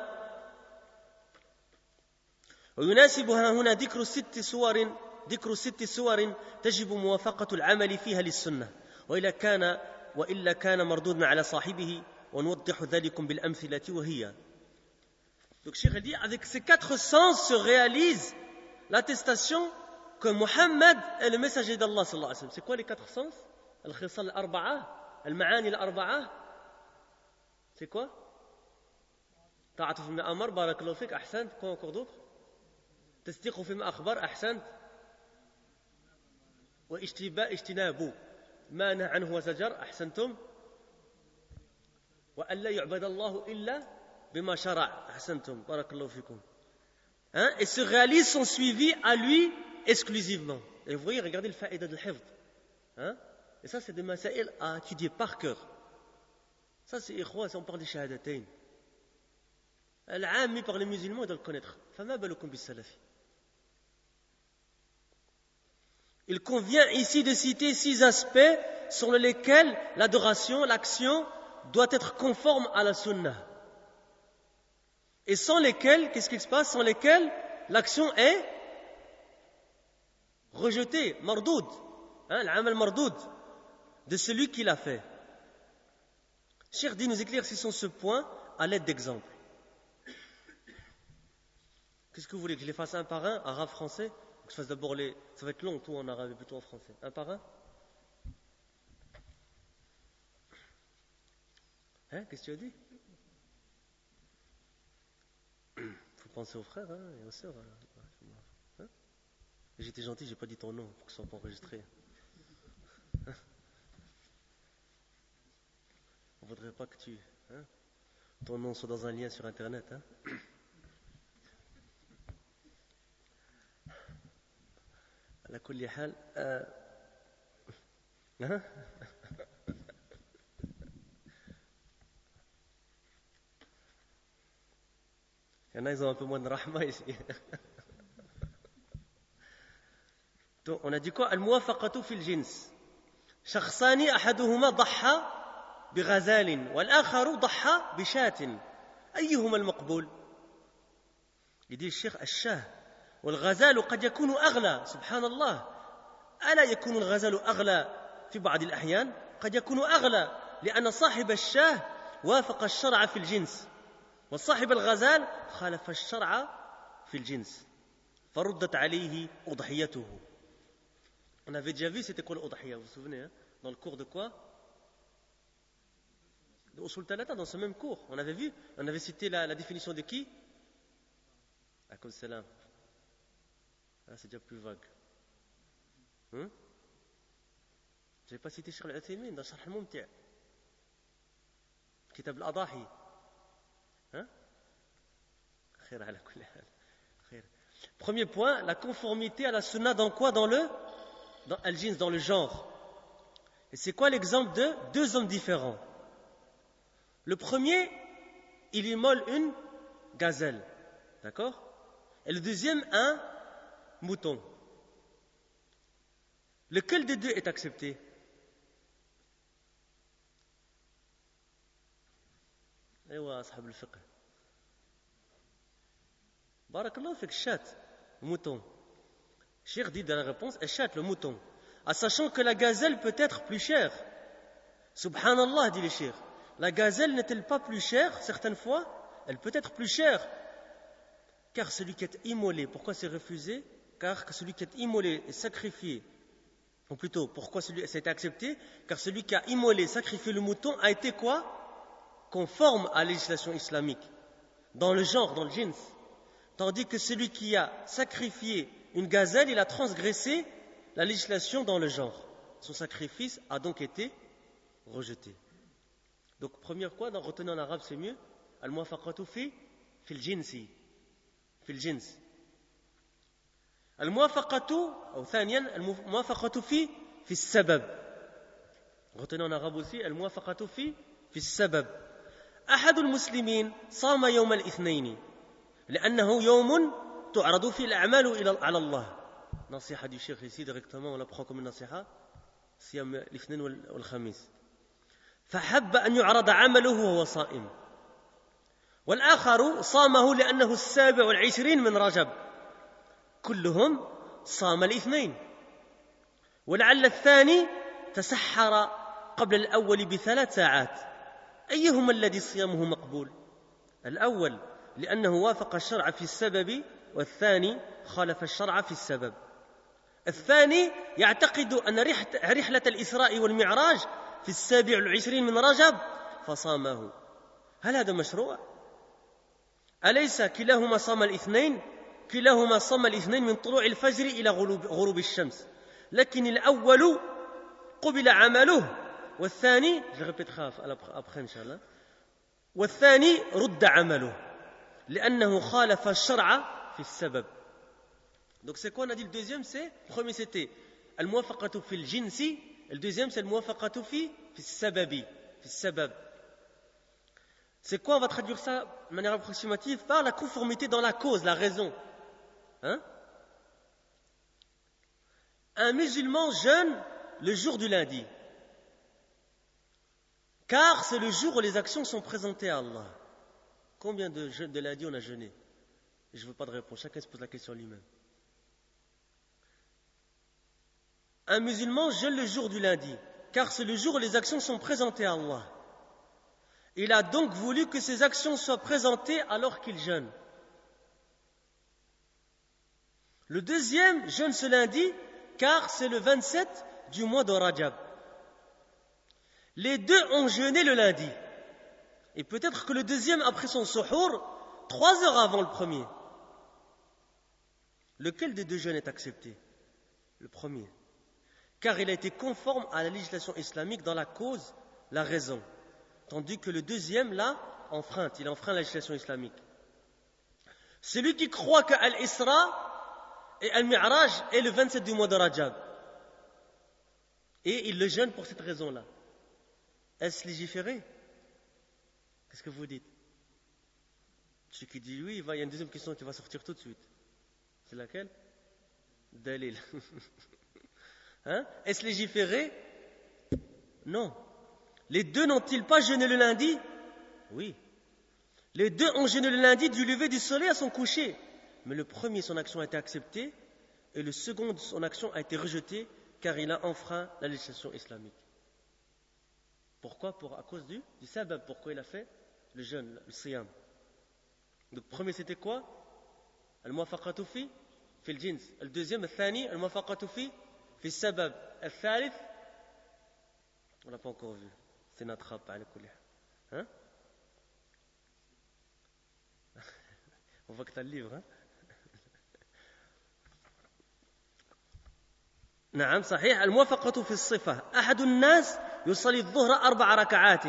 هنا ذكر 6 سور تجب موافقة العمل فيها للسنة وإلا كان مردودا على صاحبه ونوضح ذلك بالأمثلة وهي. Donc Cheikh dit, avec ces 4 sens se réalise l'attestation que Mohammed est le messager d'Allah sallallahu alayhi wa sallam. C'est quoi les 4 sens? Al-Khisal al-Arba'a, Al-Ma'ani al-Arba'a. C'est quoi? Ta'atu fima amar, barakallahu fik, ahsant. Quoi encore d'autre? Tasdiqu fima akhbar, ahsant. Wa ijtinabu ma naha anhu wa zajar, ahsantum. Wa an la yu'bada Allahu illa bima shara', ahsantum, barakallahu fikum. Et se réalise son suivi à lui exclusivement. Et vous voyez, regardez le fa'ida de l'hifd. Et ça, c'est des masaïl à étudier par cœur. Ça, c'est ikhwa, on parle des shahadatayn. Al-Ammi par les musulmans, ils doivent le connaître. Fama balukum bis salafi. Il convient ici de citer 6 aspects sur lesquels l'adoration, l'action, doit être conforme à la sunnah. Et sans lesquels, qu'est-ce qui se passe? Sans lesquels l'action est rejetée, mardoud, l'amal mardoud, de celui qui l'a fait. Cheikh dit, nous éclaircissons ce point à l'aide d'exemples. Qu'est-ce que vous voulez, que je les fasse un par un, arabe, français? Que je fasse d'abord ça va être long, tout en arabe et plutôt en français. Un par un? Qu'est-ce que tu as dit? Il faut penser aux frères et aux sœurs. J'étais gentil, j'ai pas dit ton nom pour que ce soit pas enregistré. On voudrait pas que ton nom soit dans un lien sur Internet. على كل حال Il y en a, ils ont un peu moins de rahma ici. Donc, on a dit quoi? Al-muwafaqatu fil jins. Shakhsani ahaduhuma ضحى بغزال والآخر ضحى بشاة. أيهما المقبول؟ يدي الشيخ الشاه والغزال قد يكون أغلى. سبحان الله. ألا يكون الغزال أغلى في بعض الأحيان؟ قد يكون أغلى لأن صاحب الشاه وافق الشرع في الجنس وصاحب الغزال خالف الشرع في الجنس فردت عليه أضحيته. On avait déjà vu c'était quoi l'udhiya, vous vous souvenez, dans le cours de quoi? De Usul Thalatha, dans ce même cours. On avait cité la définition de qui? Akoum salam. C'est déjà plus vague. Je n'avais pas cité Cheikh Al-Uthaymin dans Sharh al-Mumti'. Kitab al-Adahi. Premier point, la conformité à la sunna dans quoi? Dans al-jins, dans le genre. Et c'est quoi l'exemple de 2 hommes différents? Le premier, il immole une gazelle. D'accord? Et le deuxième, un mouton. Lequel des deux est accepté? Aïwa, ashab al-fiqh. Barakallahu fik, chat, mouton. Cheikh dit dans la réponse, chat, le mouton. en sachant que la gazelle peut être plus chère. Subhanallah, dit le cheikh. La gazelle n'est-elle pas plus chère certaines fois? Elle peut être plus chère. Car celui qui est immolé, pourquoi c'est refusé? Car celui qui est immolé et sacrifié, ou plutôt, pourquoi ça a été accepté? Car celui qui a immolé, sacrifié le mouton a été quoi? Conforme à la législation islamique, dans le genre, dans le jins. Tandis que celui qui a sacrifié une gazelle, il a transgressé la législation dans le genre. Son sacrifice a donc été rejeté. Donc, première quoi, dans retenir en arabe, c'est mieux. Al-muwafaqatu fi fil jinsi. Fil jins. Al-muwafaqatu, ou thaniyan, al-muwafaqatu fi sabab. Retenir en arabe aussi, al-muwafaqatu fi sabab. أحد المسلمين صام يوم الاثنين لأنه يوم تعرض فيه الأعمال على الله. نصيحة du cheikh ici directement, on la prend comme une nasiha. صيام الاثنين والخميس. فحب أن يعرض عمله وهو صائم. والآخر صامه لأنه 27 من رجب. كلهم صام الاثنين. ولعل الثاني تسحر قبل الأول ب3 ساعات. أيهما الذي صيامه مقبول؟ الأول لأنه وافق الشرع في السبب، والثاني خالف الشرع في السبب. الثاني يعتقد أن رحلة الإسراء والمعراج في 27 من رجب فصامه. هل هذا مشروع؟ أليس كلاهما صام الاثنين؟ كلاهما صام الاثنين من طلوع الفجر إلى غروب الشمس، لكن الأول قبل عمله والثاني je répéterai après inchallah والثاني رد عمله لأنه خالف الشرع في السبب. Donc c'est quoi on a dit? Le deuxième c'est, le premier c'était al-muwafaqatu fil jinsi, le deuxième c'est al-muwafaqatu fi sababi, fi sabab. C'est quoi? On va traduire ça de manière approximative par la conformité dans la cause, la raison. Hein? Un musulman jeûne le jour du lundi, car c'est le jour où les actions sont présentées à Allah. Combien de lundi on a jeûné? Je ne veux pas de réponse, chacun se pose la question lui-même. Un musulman jeûne le jour du lundi, car c'est le jour où les actions sont présentées à Allah. Il a donc voulu que ces actions soient présentées alors qu'il jeûne. Le deuxième jeûne ce lundi, car c'est le 27 du mois de Rajab. Les deux ont jeûné le lundi. Et peut-être que le deuxième a pris son suhour 3 heures avant le premier. Lequel des deux jeûnes est accepté? Le premier. Car il a été conforme à la législation islamique dans la cause, la raison. Tandis que le deuxième, là, il enfreint la législation islamique. Celui qui croit que Al-Isra et Al-Mi'raj est le 27 du mois de Rajab. Et il le jeûne pour cette raison-là. Est-ce légiféré? Qu'est-ce que vous dites? Celui qui dit oui, il y a une deuxième question qui va sortir tout de suite. C'est laquelle? Dalil. Hein? Est-ce légiféré? Non. Les deux n'ont-ils pas jeûné le lundi? Oui. Les deux ont jeûné le lundi du lever du soleil à son coucher. Mais le premier, son action a été acceptée, et le second, son action a été rejetée, car il a enfreint la législation islamique. Pourquoi? À cause du sabab. Pourquoi il a fait le jeûne, le siyam. Donc, le premier, c'était quoi? Al-muwafaqatu fi fil jins. Le deuxième, al-thani, al-muwafaqatu fi sabab. Al-thalith, on n'a pas encore vu. C'est notre rap, hein? On voit que tu as le livre, hein? نعم صحيح. الموافقة في الصفة. أحد الناس يصلي الظهر 4 ركعات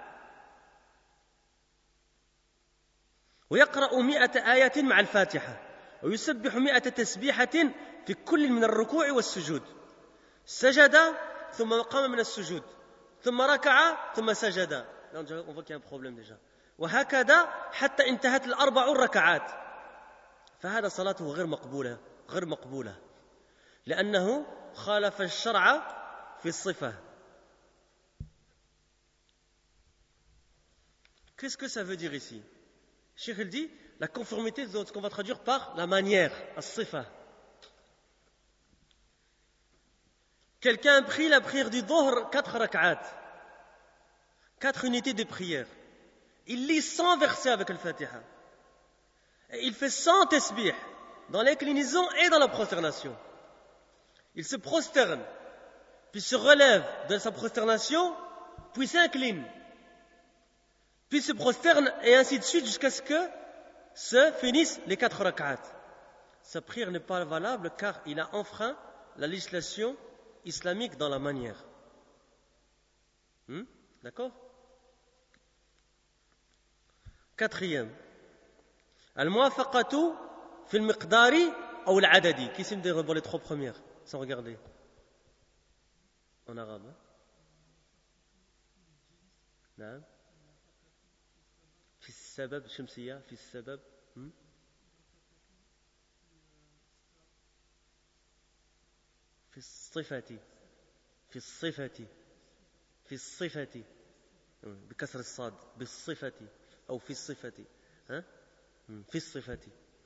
ويقرأ 100 آية مع الفاتحة ويسبح 100 تسبيحة في كل من الركوع والسجود. سجد ثم قام من السجود ثم ركع ثم سجد. On voit qu'il y a un problème déjà. وهكذا حتى انتهت 4 ركعات. فهذا صلاته غير مقبولة لأنه خالف الشرع في الصفة. Qu'est-ce que ça veut dire ici? Cheikh il dit la conformité, ce qu'on va traduire par la manière, as-sifa. Quelqu'un prie la prière du Dhuhr, 4 rak'at, 4 unités de prière. Il lit 100 versets avec le Fatiha. Et il fait 100 tasbih dans l'inclinaison et dans la prosternation. Il se prosterne, puis se relève de sa prosternation, puis s'incline, puis se prosterne, et ainsi de suite jusqu'à ce que se finissent les 4 rak'at. Sa prière n'est pas valable car il a enfreint la législation islamique dans la manière. D'accord? Quatrième. Al-muwafaqatu fil miqdari ou al-adadi. Qui c'est me dire les 3 premières, sans regarder? En arabe. نعم. في السبب شمسية في السبب. في الصفة في الصفة في الصفة بكسر الصاد بالصفة أو في الصفة في الصفة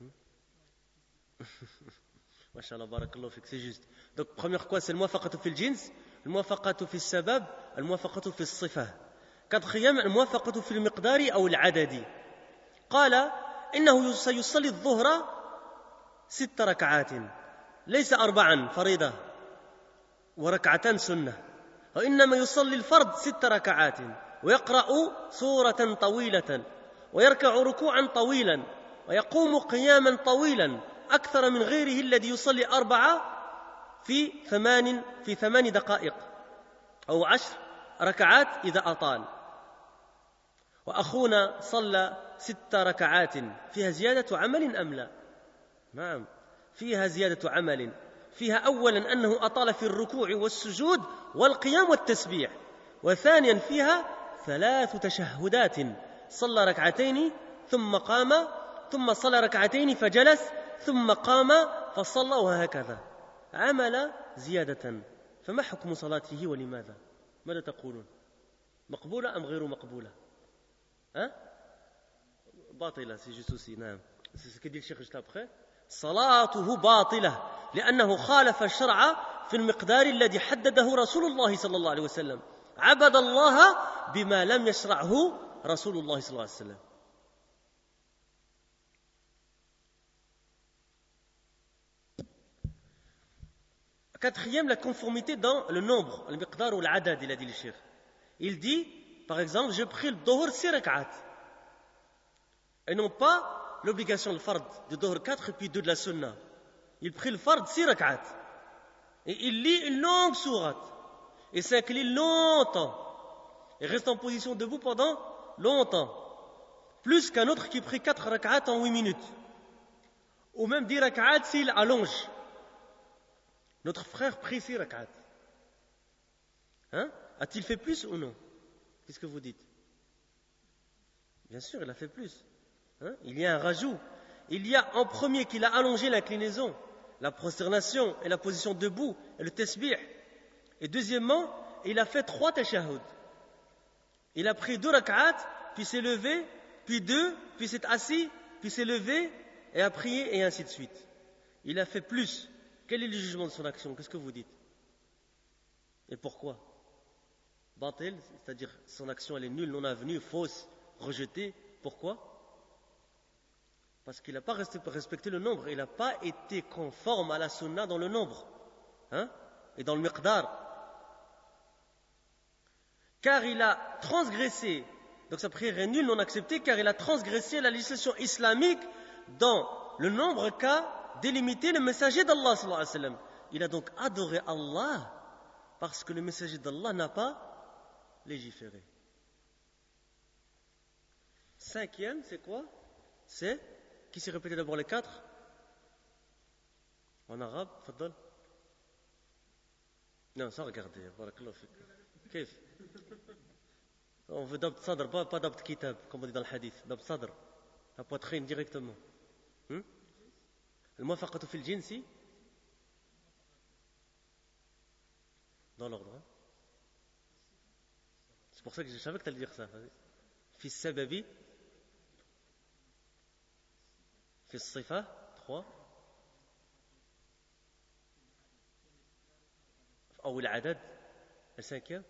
ما شاء الله بارك الله فيك c'est juste. Donc première quoi c'est الموافقة في الجنس, الموافقة في السبب, الموافقة في الصفة. quatrième الموافقة في المقدار أو العدد. قال إنه سيصلي الظهر 6 ركعات ليس 4 فريضة وركعتان سنة, وإنما يصلي الفرض 6 ركعات ويقرأ سورة طويلة ويركع ركوعا طويلا ويقوم قياما طويلا أكثر من غيره الذي يصلي 4 في 8 دقائق أو 10 ركعات إذا أطال. وأخونا صلى 6 ركعات فيها زيادة عمل أم لا؟ نعم فيها زيادة عمل. فيها أولا أنه أطال في الركوع والسجود والقيام والتسبيح, وثانيا فيها 3 تشهدات, صلى ركعتين ثم قام ثم صلى ركعتين فجلس ثم قام فصلى وهكذا. عمل زيادة. فما حكم صلاته ولماذا؟ ماذا تقولون؟ مقبولة أم غير مقبولة؟ باطلة سي جوست aussi. نعم c'est ce que dit le cheikh juste après. صلاته باطلة لأنه خالف الشرع في المقدار الذي حدده رسول الله صلى الله عليه وسلم. عبد الله بما لم يشرعه رسول الله صلى الله عليه وسلم. Quatrième, la conformité dans le nombre, le miqdar ou l'adad, il a dit le cheikh. Il dit, par exemple, je prie le dhuhr 6 rak'at. Et non pas l'obligation, le fard de dhuhr 4 et puis 2 de la sunna. Il prie le fard 6 rak'at. Et il lit une longue sourate. Et s'incline longtemps. Et reste en position debout pendant longtemps. Plus qu'un autre qui prie 4 rak'at en 8 minutes. Ou même 10 rak'at s'il allonge. Notre frère prie 6 rak'at. A-t-il fait plus ou non? Qu'est-ce que vous dites? Bien sûr, il a fait plus. Il y a un rajout. Il y a en premier qu'il a allongé l'inclinaison, la prosternation et la position debout et le tasbih. Et deuxièmement, il a fait 3 tashahhud. Il a pris 2 rak'at, puis s'est levé, puis 2, puis s'est assis, puis s'est levé et a prié et ainsi de suite. Il a fait plus. Quel est le jugement de son action? Qu'est-ce que vous dites? Et pourquoi? Batil, c'est-à-dire son action elle est nulle, non avenue, fausse, rejetée. Pourquoi? Parce qu'il n'a pas respecté le nombre. Il n'a pas été conforme à la sunna dans le nombre. Et dans le miqdar. Car il a transgressé, donc sa prière est nulle, non acceptée, car il a transgressé la législation islamique dans le nombre qu'a délimité le messager d'Allah sallallahu alayhi wa sallam. Il a donc adoré Allah parce que le messager d'Allah n'a pas légiféré. Cinquième, c'est quoi? C'est, qui s'est répété d'abord les 4? En arabe, faddal. Non, sans regarder, barakallahu fik. Kif? On veut dabt sadr, pas dabt kitab, comme on dit dans le hadith. Dabt sadr, la poitrine directement. الموافقة في الجنس dans l'ordre. C'est pour ça que je savais que tu allais dire ça. في السبب في الصفة 3 أو العدد le cinquième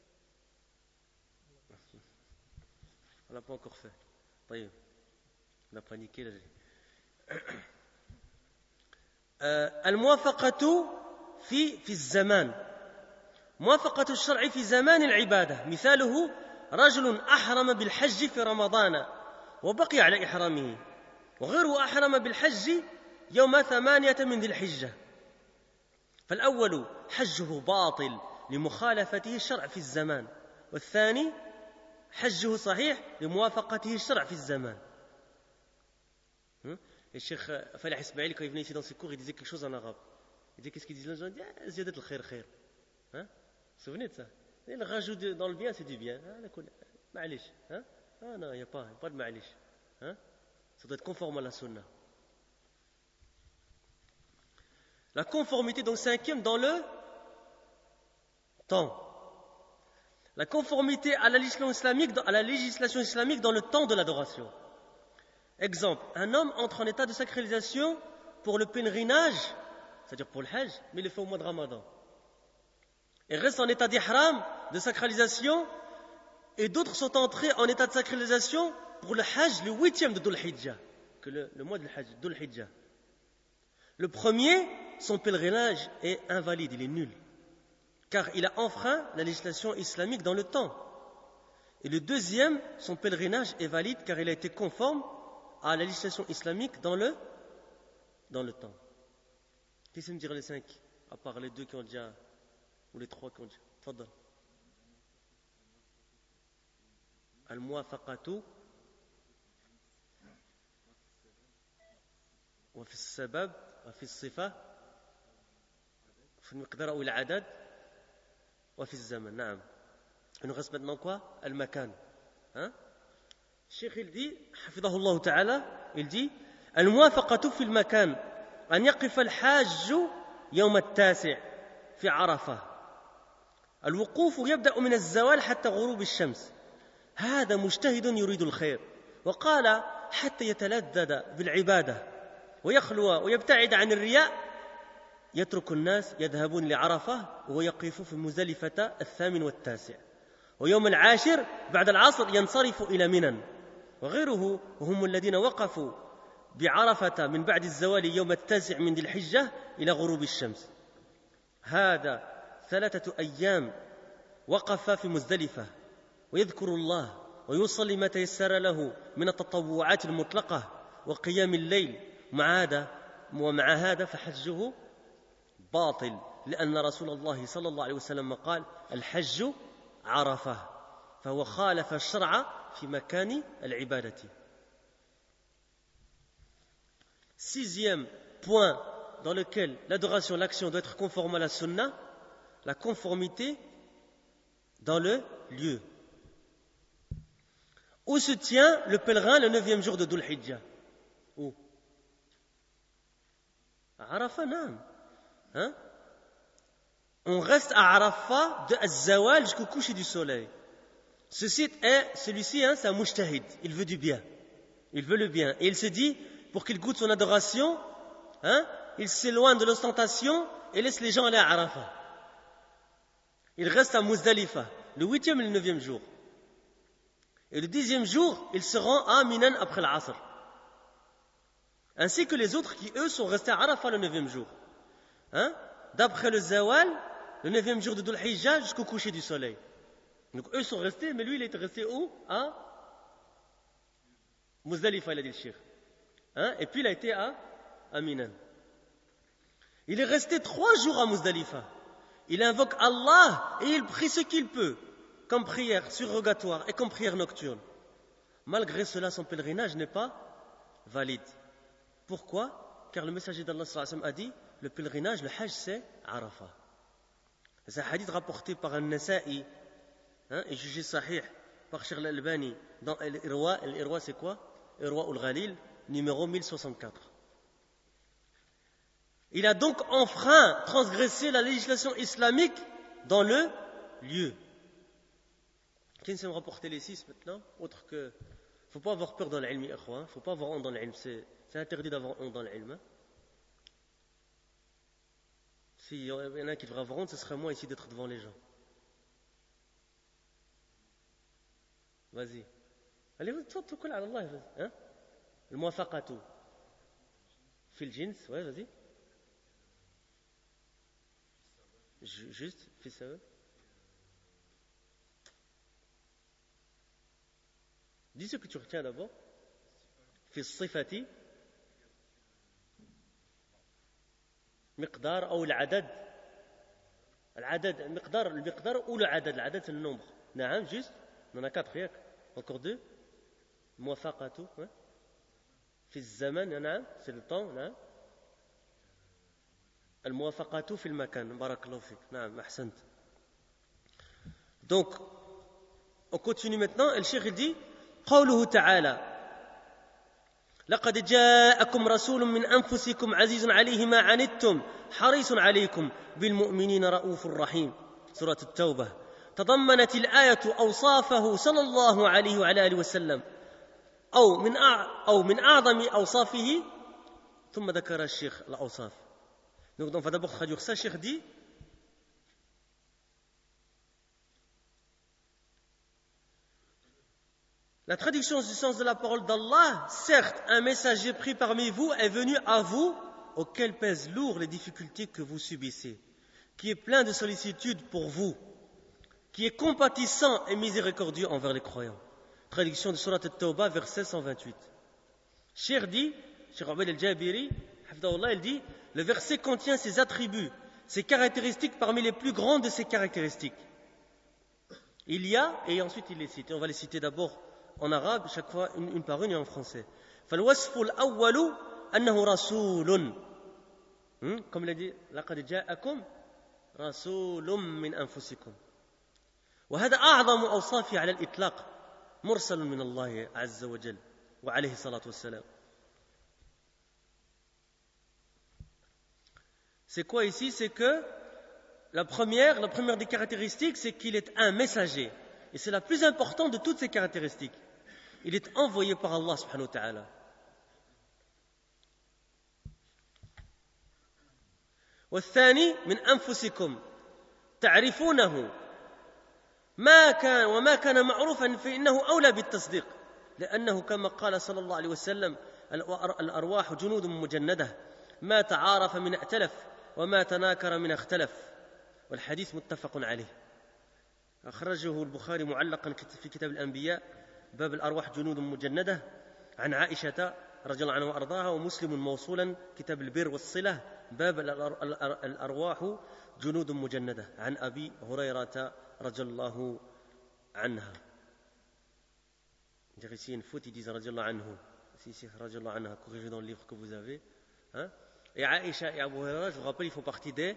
on n'a pas encore fait طيب on a paniqué là الموافقة في الزمان موافقة الشرع في زمان العبادة مثاله رجل أحرم بالحج في رمضان وبقي على إحرامه وغيره أحرم بالحج يوم 8 من ذي الحجة فالأول حجه باطل لمخالفته الشرع في الزمان والثاني حجه صحيح لموافقته الشرع في الزمان. Le Cheikh Falih Ismail, quand il venait ici dans ses cours, il disait quelque chose en arabe. Il disait qu'est-ce qu'ils disent les gens? Il dit Ziyadat al-khair khair. Vous vous souvenez de ça? Le rajout dans le bien, c'est du bien. Ma'alish. Ah non, il n'y a pas de ma'alish. Ça doit être conforme à la sunna. La conformité, donc cinquième, dans le temps. La conformité à la législation islamique dans le temps de l'adoration. Exemple, un homme entre en état de sacralisation pour le pèlerinage, c'est-à-dire pour le hajj, mais il le fait au mois de Ramadan. Il reste en état d'ihram, de sacralisation, et d'autres sont entrés en état de sacralisation pour le hajj, le 8e de Dhul Hijjah, que le mois de hajj, Dhul Hijjah. Le premier, son pèlerinage est invalide, il est nul, car il a enfreint la législation islamique dans le temps. Et le deuxième, son pèlerinage est valide car il a été conforme à la législation islamique dans le temps. Qui sait me dire les 5, à part les 2 qui ont déjà, ou les 3 qui ont déjà? Tfaddal. Al-muwafaqatu wa fi as-sabab wa fi as-sifa fi al-miqdar ou al-adad wa fi az-zaman. Naam. Il nous reste maintenant quoi? Al-makan. الشيخ يلدي حفظه الله تعالى يلدي الموافقة في المكان أن يقف الحاج يوم 9 في عرفة الوقوف يبدأ من الزوال حتى غروب الشمس هذا مجتهد يريد الخير وقال حتى يتلذذ بالعبادة ويخلو ويبتعد عن الرياء يترك الناس يذهبون لعرفة ويقف في مزدلفة 8 و9 ويوم 10 بعد العصر ينصرف إلى منى وغيره وهم الذين وقفوا بعرفة من بعد الزوال يوم 9 من ذي الحجة إلى غروب الشمس هذا 3 أيام وقف في مزدلفة ويذكر الله ويصلي ما تيسر له من التطوعات المطلقة وقيام الليل ومع هذا فحجه باطل لأن رسول الله صلى الله عليه وسلم قال الحج عرفة فهو خالف الشرع في مكان العبادة. Sixième point dans lequel l'adoration, l'action doit être conforme à la sunna, la conformité dans le lieu. Où se tient le pèlerin le 9e jour de Dhul Hijjah? Où? À Arafat, non. On reste à Arafat de Az-Zawal jusqu'au coucher du soleil. Celui-ci, c'est un mujtahid, il veut du bien. Il veut le bien. Et il se dit, pour qu'il goûte son adoration, il s'éloigne de l'ostentation et laisse les gens aller à Arafat. Il reste à Muzdalifa, le 8e et le 9e jour. Et le 10e jour, il se rend à Minan après l'Asr. Ainsi que les autres qui, eux, sont restés à Arafat le 9e jour. D'après le Zawal, le 9e jour de Dhul Hijjah jusqu'au coucher du soleil. Donc eux sont restés, mais lui il était resté où? À Muzdalifa, il a dit le Cheikh. Et puis il a été à Minan. Il est resté 3 jours à Muzdalifa. Il invoque Allah et il prie ce qu'il peut, comme prière surrogatoire et comme prière nocturne. Malgré cela, son pèlerinage n'est pas valide. Pourquoi? Car le messager d'Allah sallallahu alayhi wa sallam a dit le pèlerinage, le hajj, c'est Arafat. C'est un hadith rapporté par un Nasa'i et jugé sahih par Cheikh Al-Albani dans Al-Irwa. Al-Irwa, c'est quoi? Irwa ul-Ghalil, numéro 1064. Il a donc transgressé la législation islamique dans le lieu. Qui sait me rapporter les 6 maintenant? Autre que, il ne faut pas avoir peur dans l'ilm, il ne faut pas avoir honte dans l'ilm. C'est interdit d'avoir honte dans l'ilm. S'il y en a qui devraient avoir honte, ce serait moi ici d'être devant les gens. Vas-y. Allez, توكل على الله. Hein? الموافقة في الجنس. Ouais, vas-y. Juste, fais ça. Dis ce que tu retiens d'abord. في الصفة مقدار أو العدد. المقدار ou le العدد c'est le nombre. نعم, juste. On en a 4, ياك. Encore 2. موافقة. Ouais. في الزمن. نعم, c'est le temps. نعم. الموافقة في المكان. بارك الله فيك. نعم, أحسنت. Donc, on continue maintenant. Le cheikh dit قوله تعالى لقد جاءكم رسول من أنفسكم عزيز عليه ما عنتم حريص عليكم بالمؤمنين رؤوف رحيم. سورة التوبة. تضمنت الآية أوصافه صلى الله عليه وعلى آله وسلم أو من أعظم أوصافه. ثم ذكر الشيخ الأوصاف. Donc on va d'abord traduire ça. Cheikh dit la traduction du sens de la parole d'Allah, certes, un messager pris parmi vous est venu à vous, auquel pèsent lourd les difficultés que vous subissez, qui est plein de sollicitude pour vous, qui est compatissant et miséricordieux envers les croyants. Traduction de Surat al-Tawbah, verset 128. Cheikh dit, Cheikh Abed al-Jabiri, il dit, le verset contient ses attributs, ses caractéristiques parmi les plus grandes de ses caractéristiques. Il y a, et ensuite il les cite, et on va les citer d'abord en arabe, chaque fois une par une, et en français. فالوصف الأول أنه رسول. Comme il a dit, لقد جاءكم رسول من أنفسكم. وهذا أعظم أوصافه على الإطلاق مرسل من الله عز وجل وعليه الصلاة والسلام. C'est quoi ici? C'est que la première des caractéristiques, c'est qu'il est un messager. Et c'est la plus importante de toutes ces caractéristiques. Il est envoyé par Allah subhanahu wa ta'ala. والثاني من أنفسكم تعرفونه وما كان معروفا فإنه أولى بالتصديق لأنه كما قال صلى الله عليه وسلم الأرواح جنود مجندة ما تعارف من ائتلف وما تناكر من اختلف والحديث متفق عليه. أخرجه البخاري معلقا في كتاب الأنبياء باب الأرواح جنود مجندة عن عائشة رضي الله عنها وأرضاها ومسلم موصولا كتاب البر والصلة باب الأرواح جنود مجندة عن أبي هريرة رضي الله عنها. Ici une faute, ils disent رضي الله عنه. Ici رضي الله عنها, corrigé dans le livre que vous avez. Et Aïcha et Abu Huraira, je vous rappelle, ils font partie des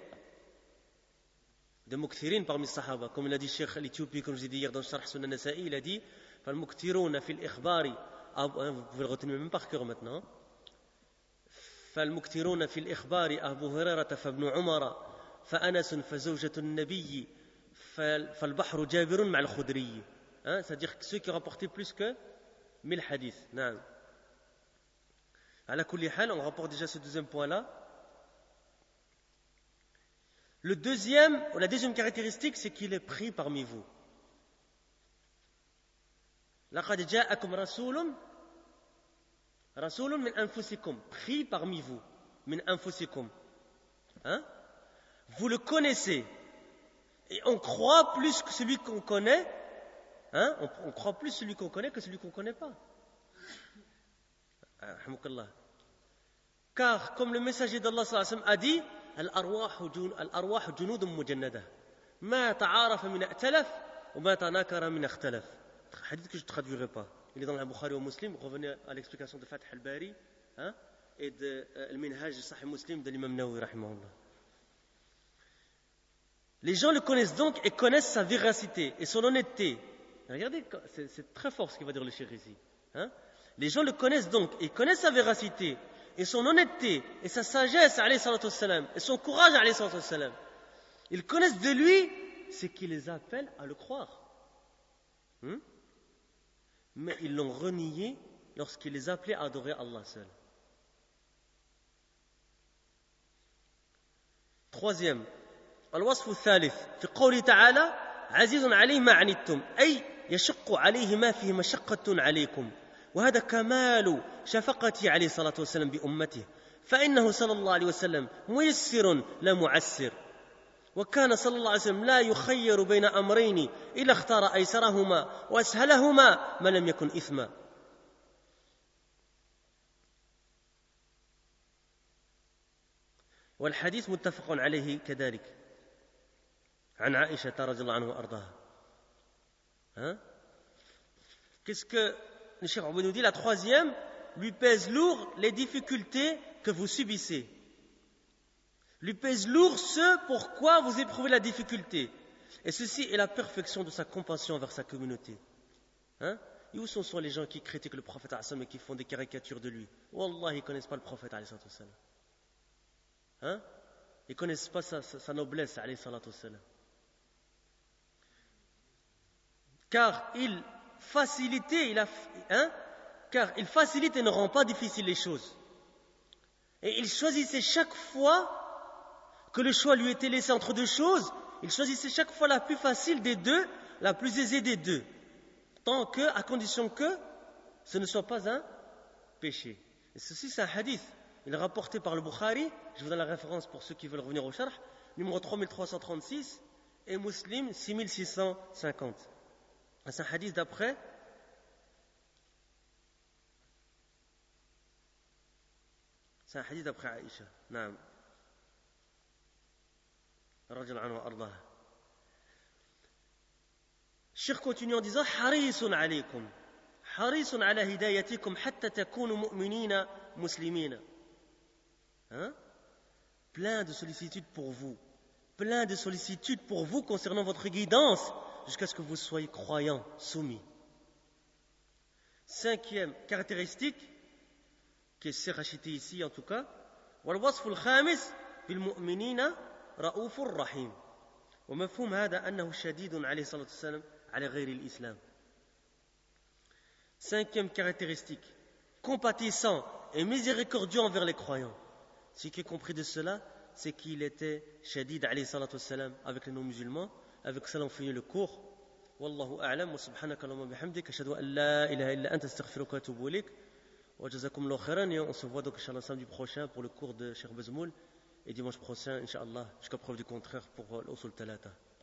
مكثرين parmi les Sahaba. Comme il a dit Cheikh l'Éthiopie, comme je l'ai dit hier dans le Sharh Sunan Nasa'i, il a dit فالمكثرون في الإخبار, vous pouvez le retenir même par cœur maintenant. فالمكثرون في الإخبار أبو هريرة فابن عمر فأنس فزوجة النبي فالبحر جابر مع الخدري. C'est-à-dire que ceux qui ont rapporté plus que 1000 hadiths. نعم. على كل حال, on rapporte déjà ce deuxième point-là. La deuxième caractéristique, c'est qu'il est pris parmi vous. لقد جاءكم رسول من أنفسكم, pris parmi vous, من أنفسكم. Vous le connaissez, et on croit plus que celui qu'on connaît. On croit plus celui qu'on connaît que celui qu'on ne connaît pas. Car, comme le messager d'Allah sallallahu alayhi wa sallam a dit, الأرواح جنود مجندة ما تعارف من ائتلف وما تناكر من اختلف. Hadith que je ne traduirai pas. Il est dans le Bukhari ou Muslim. Revenez à l'explication de Fath al-Bari et de Al-Minhaj Sahih Muslim de l'imam Nawawi rahimahullah. Les gens le connaissent donc et connaissent sa véracité et son honnêteté. Regardez, c'est très fort ce qu'il va dire le cheikh ici. Les gens le connaissent donc et connaissent sa véracité et son honnêteté et sa sagesse alayhi salatu wassalam, et son courage alayhi salatu wassalam. Ils connaissent de lui ce qui les appelle à le croire. Mais ils l'ont renié lorsqu'il les appelait à adorer Allah seul. Troisième, الوصف الثالث في قوله تعالى عزيز عليه ما عنتم أي يشق عليه ما فيه مشقة عليكم وهذا كمال شفقته عليه الصلاة والسلام بأمته فإنه صلى الله عليه وسلم ميسر لا معسر وكان صلى الله عليه وسلم لا يخير بين أمرين إلا اختار أيسرهما وأسهلهما ما لم يكن إثما. والحديث متفق عليه كذلك عن عائشة رضي الله عنها وأرضاها. Qu'est-ce que le Cheikh Abou nous dit? La troisième, lui pèse lourd les difficultés que vous subissez. Lui pèse lourd ce pourquoi vous éprouvez la difficulté. Et ceci est la perfection de sa compassion envers sa communauté. Et où sont les gens qui critiquent le prophète et qui font des caricatures de lui? Wallah, ils ne connaissent pas le prophète. Ils ne connaissent pas sa noblesse. Car il facilite et ne rend pas difficile les choses. Et il choisissait chaque fois que le choix lui était laissé entre deux choses, il choisissait chaque fois la plus facile des deux, la plus aisée des deux, à condition que ce ne soit pas un péché. Et ceci, c'est un hadith. Il est rapporté par le Bukhari, je vous donne la référence pour ceux qui veulent revenir au sharh, numéro 3336 et Muslim 6650. C'est un hadith d'après Aïcha. Naam. Cheikh continue en disant harisun alaykum harisun ala hidayatikum hatta takunu mu'minina muslimina. Plein de sollicitude pour vous concernant votre guidance jusqu'à ce que vous soyez croyants, soumis. Cinquième caractéristique qui est rachetée ici en tout cas, wal wasf al khamis bil mu'minina رؤوف رحيم ومفهوم هذا أنه شديد عليه الصلاة والسلام على غير الإسلام. Cinquième caractéristique, compatissant et miséricordieux envers les croyants. Ce qui est compris de cela, c'est qu'il était shadid alayhi salatu wassalam avec les non-musulmans. Avec cela on finit le cours. Wallahu a'lam wa subhanaka Allahumma bihamdik ashhadu an la ilaha illa anta astaghfiruka wa atubu ilayk wa jazakumullahu khairan. Et on se voit donc inchallah samedi prochain pour le cours de Cheikh Bazmoul. Et dimanche prochain, Inch'Allah, jusqu'à preuve du contraire pour l'Usul Talata.